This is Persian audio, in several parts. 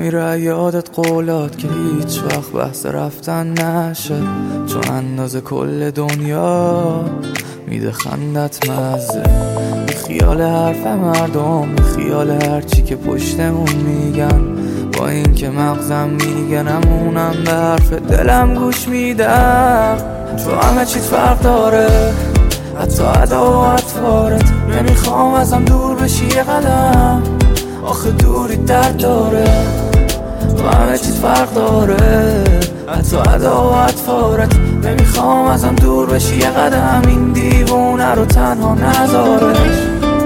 نمیره یادت قولات که هیچ وقت بحث رفتن نشه، چون اندازه کل دنیا میده خندت مزه. بی خیال حرف مردم، بی خیال هرچی که پشتمون میگن، با این که مغزم میگه نمونم به حرف دلم گوش میدم. تو همه چیت فرق داره، حتی ادا و اطوارت. نمیخوام ازم دور بشی یه قدم، آخه دوری درد داره. تو همه چیت فرق داره، حتی ادا و اطوارت. نمیخوام ازم دور بشی یه قدم، این دیوونه رو تنها نذارش.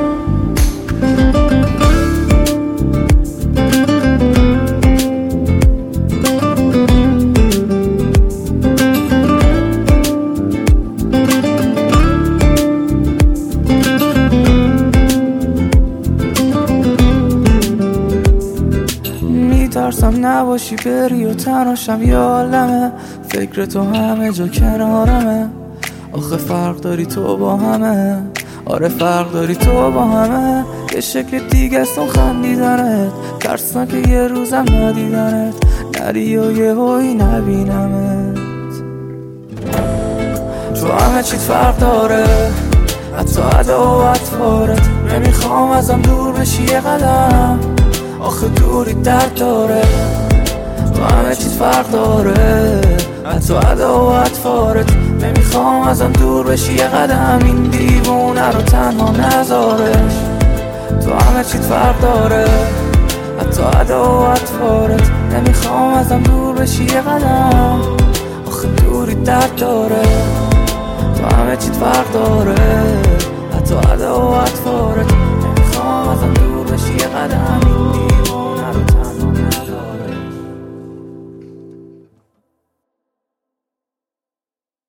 میترسم نباشی بری و تنهاشم یه عالمه، فکر تو همه جا کنارمه. آخه فرق داری تو با همه، آره فرق داری تو با همه. یه شکل دیگه است اون خندیدنت، ترسم که یه روزم ندیدنت، نری و یه هایی نبینمت. تو همه چیت فرق داره، حتی ادا و اطوارت. نمیخوام ازم دور بشی یه قدم، آخه دوری درد داره. تو همه چیت فرق داره، حتی ادا و اطوارت. نمیخوام ازم دور بشی یه قدم، این دیوونه رو تنها نذارش. تو همه چیت فرق داره، حتی ادا و اطوارت. نمیخوام ازم دور بشی یه قدم، آخه دوری درد داره. تو همه چیت فرق داره، حتی ادا و اطوارت.